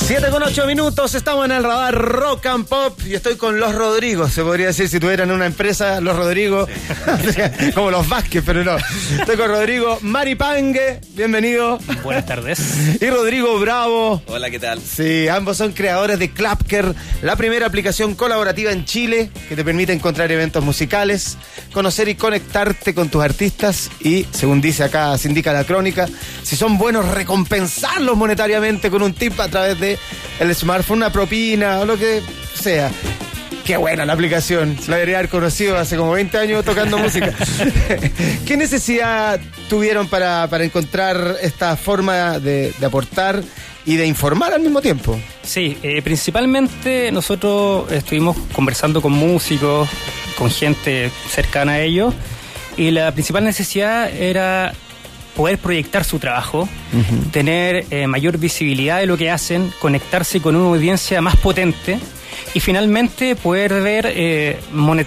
7:08, estamos en el radar Rock and Pop y estoy con los Rodrigos, se podría decir si tuvieran una empresa, los Rodrigos, como los Vázquez, pero no. Estoy con Rodrigo Maripangue, bienvenido. Buenas tardes. Y Rodrigo Bravo. Hola, ¿qué tal? Sí, ambos son creadores de Clapker, la primera aplicación colaborativa en Chile que te permite encontrar eventos musicales, conocer y conectarte con tus artistas y, según dice acá, se indica la crónica, si son buenos, recompensarlos monetariamente con un tip a través de el smartphone, una propina o lo que sea. Qué buena la aplicación, la debería haber conocido hace como 20 años tocando música. ¿Qué necesidad tuvieron para encontrar esta forma de aportar y de informar al mismo tiempo? Sí, principalmente nosotros estuvimos conversando con músicos, con gente cercana a ellos, y la principal necesidad era poder proyectar su trabajo, tener mayor visibilidad de lo que hacen, conectarse con una audiencia más potente y finalmente poder ver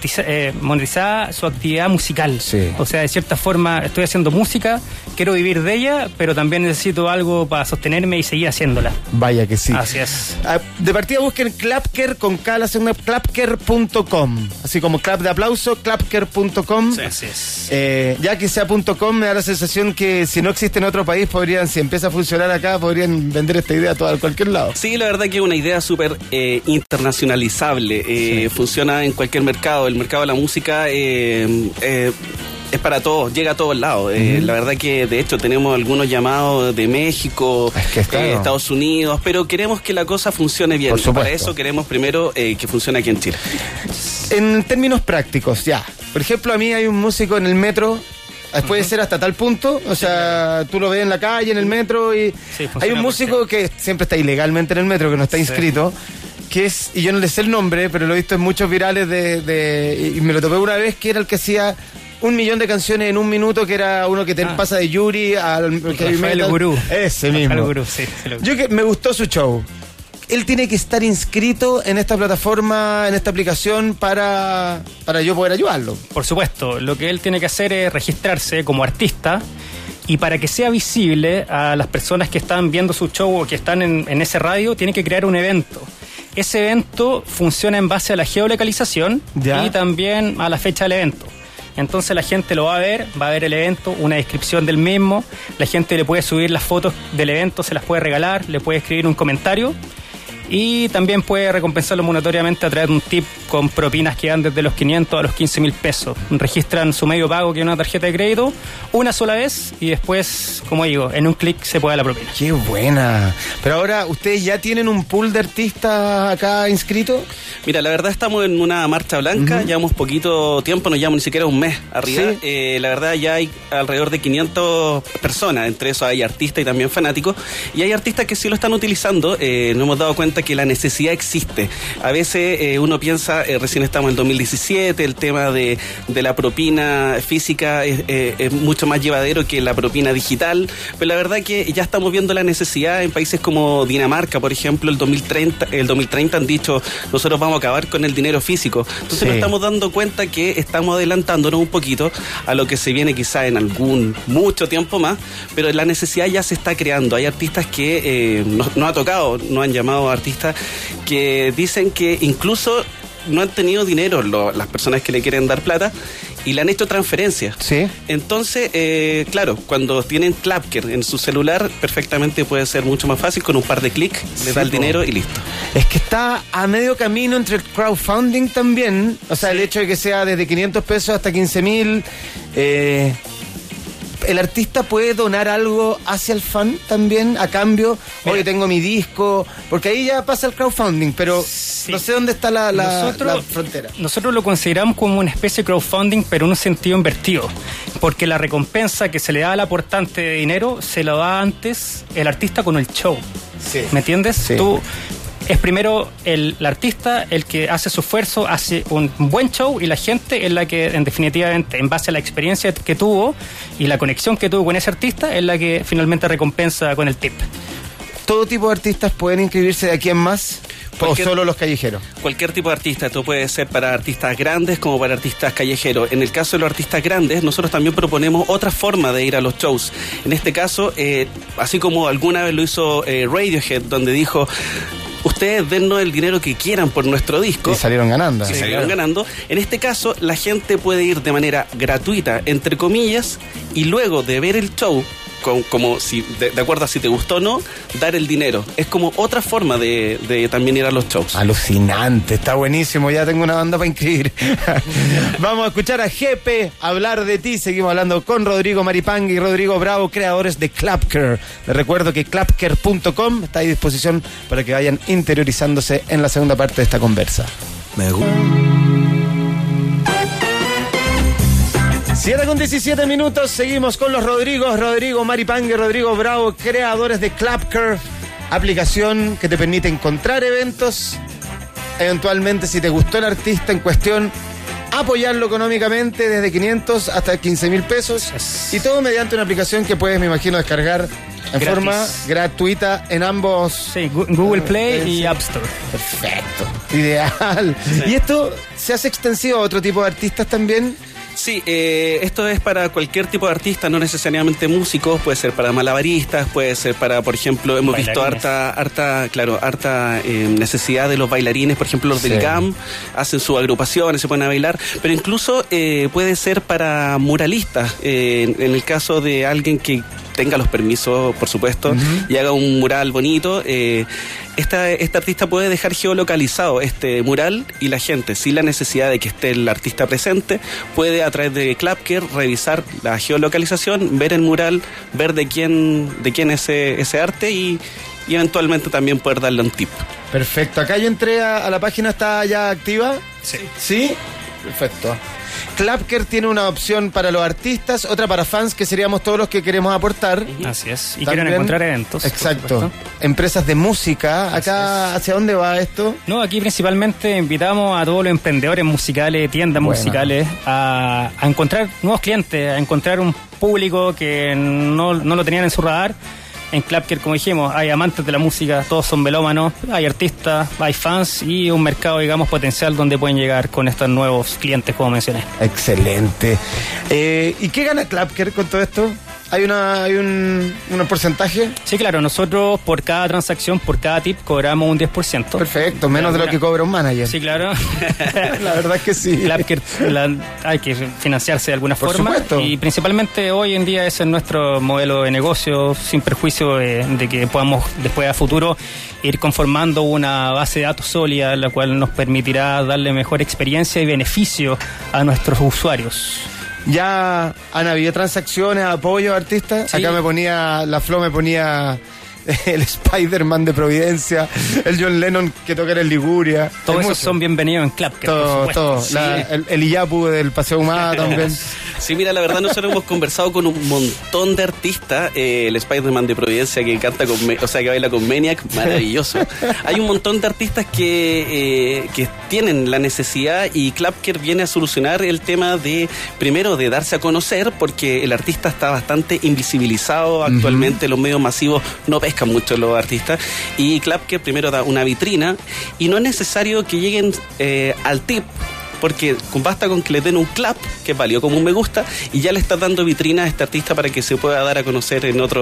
monetizar su actividad musical. Sí. O sea, de cierta forma estoy haciendo música, quiero vivir de ella, pero también necesito algo para sostenerme y seguir haciéndola. Vaya que sí. Así es. De partida busquen Clapker con K, la segunda, clapker.com. Así como clap de aplauso, clapker.com. Sí, así es. Ya que sea .com, me da la sensación que si no existe en otro país, si empieza a funcionar acá, podrían vender esta idea a cualquier lado. Sí, la verdad que es una idea súper internacionalizable. Sí. Funciona en cualquier mercado. El mercado de la música es para todos, llega a todos lados. La verdad que de hecho tenemos algunos llamados de México, Estados Unidos, pero queremos que la cosa funcione bien. Para eso queremos primero que funcione aquí en Chile. En términos prácticos, ya. Por ejemplo, a mí hay un músico en el metro. Puede ser hasta tal punto, o sea, tú lo ves en la calle, en el metro, y sí, hay un músico que siempre está ilegalmente en el metro, que no está inscrito, que es, y yo no le sé el nombre, pero lo he visto en muchos virales y me lo topé una vez, que era el que hacía 1 millón de canciones en 1 minuto, que era uno que te pasa de Yuri al Rafael Gurú. Ese mismo. Rafael Gurú, sí. Me gustó su show. Él tiene que estar inscrito en esta plataforma, en esta aplicación para yo poder ayudarlo. Por supuesto, lo que él tiene que hacer es registrarse como artista, y para que sea visible a las personas que están viendo su show o que están en ese radio, tiene que crear un evento. Ese evento funciona en base a la geolocalización y también a la fecha del evento. Entonces la gente lo va a ver el evento, una descripción del mismo, la gente le puede subir las fotos del evento, se las puede regalar, le puede escribir un comentario y también puede recompensarlo monetariamente a través de un tip con propinas que van desde los 500 a los 15.000 pesos. Registran su medio pago, que es una tarjeta de crédito, una sola vez y después, como digo, en un clic se puede dar la propina. ¡Qué buena! Pero ahora, ¿ustedes ya tienen un pool de artistas acá inscritos? Mira, la verdad estamos en una marcha blanca, llevamos poquito tiempo, no llevamos ni siquiera un mes arriba. ¿Sí? La verdad ya hay alrededor de 500 personas, entre eso hay artistas y también fanáticos, y hay artistas que sí lo están utilizando. Nos hemos dado cuenta que la necesidad existe. A veces uno piensa, recién estamos en 2017, el tema de la propina física es mucho más llevadero que la propina digital, pero la verdad que ya estamos viendo la necesidad en países como Dinamarca, por ejemplo, el 2030 han dicho, nosotros vamos a acabar con el dinero físico. Entonces nos estamos dando cuenta que estamos adelantándonos un poquito a lo que se viene quizá en mucho tiempo más, pero la necesidad ya se está creando. Hay artistas que nos ha tocado, nos han llamado artistas que dicen que incluso no han tenido dinero las personas que le quieren dar plata y le han hecho transferencias. Sí. Entonces, claro, cuando tienen Clapker en su celular, perfectamente puede ser mucho más fácil, con un par de clics, le da el dinero y listo. Es que está a medio camino entre el crowdfunding también, o sea, el hecho de que sea desde 500 pesos hasta 15.000, el artista puede donar algo hacia el fan también, a cambio, oye, tengo mi disco, porque ahí ya pasa el crowdfunding, pero no sé dónde está la frontera. Nosotros lo consideramos como una especie de crowdfunding, pero en un sentido invertido, porque la recompensa que se le da al aportante de dinero se lo da antes el artista con el show. Sí. ¿Me entiendes? Sí. Es primero el artista el que hace su esfuerzo, hace un buen show, y la gente es la que, definitivamente, en base a la experiencia que tuvo y la conexión que tuvo con ese artista, es la que finalmente recompensa con el tip. ¿Todo tipo de artistas pueden inscribirse de aquí en más? ¿O solo los callejeros? Cualquier tipo de artista. Esto puede ser para artistas grandes como para artistas callejeros. En el caso de los artistas grandes, nosotros también proponemos otra forma de ir a los shows. En este caso, así como alguna vez lo hizo Radiohead, donde dijo: ustedes dennos el dinero que quieran por nuestro disco. Y salieron ganando. Sí, salieron ganando. En este caso, la gente puede ir de manera gratuita, entre comillas, y luego de ver el show, como si de acuerdo a si te gustó o no, dar el dinero. Es como otra forma de también ir a los shows. Alucinante, está buenísimo. Ya tengo una banda para inscribir. Vamos a escuchar a Jepe hablar de ti. Seguimos hablando con Rodrigo Maripán y Rodrigo Bravo, creadores de Clapker. Les recuerdo que clapker.com está a disposición para que vayan interiorizándose en la segunda parte de esta conversa. Me gusta. 7:17, seguimos con los Rodrigo Maripán y Rodrigo Bravo, creadores de Clapker, aplicación que te permite encontrar eventos, eventualmente si te gustó el artista en cuestión, apoyarlo económicamente desde 500 hasta 15,000 pesos, y todo mediante una aplicación que puedes, me imagino, descargar en forma gratuita en ambos. Sí, Google Play y App Store. Perfecto, ideal. Sí. ¿Y esto se hace extensivo a otro tipo de artistas también? Sí, esto es para cualquier tipo de artista, no necesariamente músicos, puede ser para malabaristas, puede ser para, por ejemplo, hemos visto harta necesidad de los bailarines, por ejemplo, los del GAM, hacen sus agrupaciones, se ponen a bailar, pero incluso puede ser para muralistas, en el caso de alguien que tenga los permisos, por supuesto, y haga un mural bonito. Este artista puede dejar geolocalizado este mural, y la gente, sin la necesidad de que esté el artista presente, puede a través de Clapker revisar la geolocalización, ver el mural, ver de quién es ese arte y eventualmente también poder darle un tip. Perfecto. Acá yo entré a la página, ¿está ya activa? Sí. ¿Sí? Perfecto. Clapker tiene una opción para los artistas, otra para fans, que seríamos todos los que queremos aportar. Así es. Y quieren encontrar eventos. Exacto. Empresas de música. Acá, ¿hacia dónde va esto? No, aquí principalmente invitamos a todos los emprendedores musicales, tiendas musicales, a encontrar nuevos clientes, a encontrar un público que no lo tenían en su radar. En Clapker, como dijimos, hay amantes de la música, todos son melómanos, hay artistas, hay fans y un mercado, digamos, potencial donde pueden llegar con estos nuevos clientes, como mencioné. Excelente. ¿Y qué gana Clapker con todo esto? ¿Hay un porcentaje? Sí, claro, nosotros por cada transacción, por cada tip, cobramos un 10%. Perfecto, menos de lo que cobra un manager. Sí, claro. La verdad es que sí. Clapker, hay que financiarse de alguna forma. Supuesto. Y principalmente hoy en día ese es nuestro modelo de negocio, sin perjuicio de que podamos después a futuro ir conformando una base de datos sólida, la cual nos permitirá darle mejor experiencia y beneficio a nuestros usuarios. ¿Ya han habido transacciones, apoyo a artistas? Sí. Acá la Flo me ponía el Spider-Man de Providencia, el John Lennon que toca en Liguria. Todos esos son bienvenidos en Clapker, por supuesto. Todo. Sí. El Iyapu del Paseo Humada también. Sí, mira, la verdad nosotros hemos conversado con un montón de artistas. El Spider-Man de Providencia que canta que baila con Maniac, maravilloso. Hay un montón de artistas que tienen la necesidad, y Clapker viene a solucionar el tema primero de darse a conocer, porque el artista está bastante invisibilizado actualmente. Los medios masivos no pescan mucho los artistas, y Clapker primero da una vitrina, y no es necesario que lleguen al tip, porque basta con que le den un clap, que es válido como un me gusta, y ya le estás dando vitrina a este artista para que se pueda dar a conocer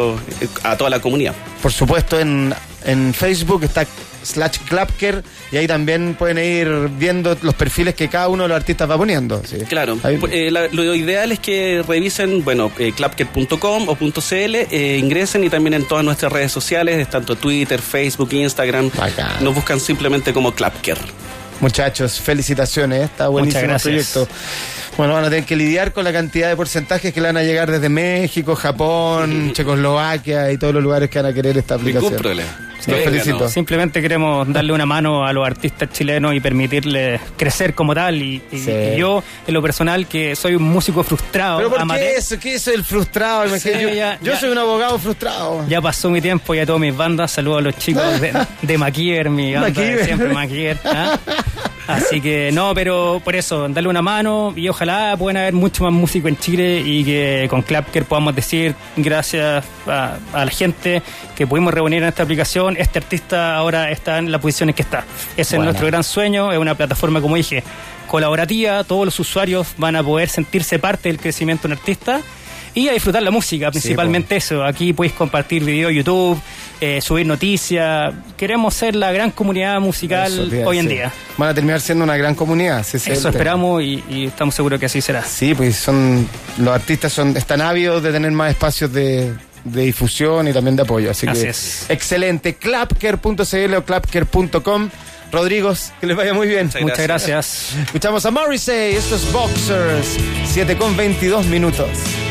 a toda la comunidad. Por supuesto, en Facebook está /Clapker, y ahí también pueden ir viendo los perfiles que cada uno de los artistas va poniendo. ¿Sí? Claro, lo ideal es que revisen, clapker.com o .cl, ingresen, y también en todas nuestras redes sociales, tanto Twitter, Facebook, Instagram. Bacán. Nos buscan simplemente como Clapker. Muchachos, felicitaciones, está buenísimo el proyecto. Bueno, van a tener que lidiar con la cantidad de porcentajes que le van a llegar desde México, Japón, Checoslovaquia y todos los lugares que van a querer esta aplicación. Ningún problema. Los felicito. No. Simplemente queremos darle una mano a los artistas chilenos y permitirles crecer como tal. Y yo, en lo personal, que soy un músico frustrado. ¿Pero por qué eso? ¿Qué es el frustrado? Sí, yo soy un abogado frustrado. Ya pasó mi tiempo, ya todas mis bandas. Saludos a los chicos de MacGyver, mi banda de siempre, MacGyver. Así que no, pero por eso, darle una mano y ojalá puedan haber mucho más músicos en Chile y que con Clapker podamos decir gracias a la gente que pudimos reunir en esta aplicación. Este artista ahora está en la posición en que está. Ese es nuestro gran sueño. Es una plataforma, como dije, colaborativa. Todos los usuarios van a poder sentirse parte del crecimiento de un artista y a disfrutar la música, principalmente eso. Aquí podéis compartir videos YouTube, subir noticias. Queremos ser la gran comunidad musical hoy en día. Van a terminar siendo una gran comunidad. Eso esperamos y estamos seguros que así será. Sí, pues los artistas están ávidos de tener más espacios de difusión y también de apoyo. Así que es. Excelente. Clapker.cl o clapker.com. Rodrigo, que les vaya muy bien. Muchas gracias. Escuchamos a Morrissey, estos Boxers, 7:22 minutos.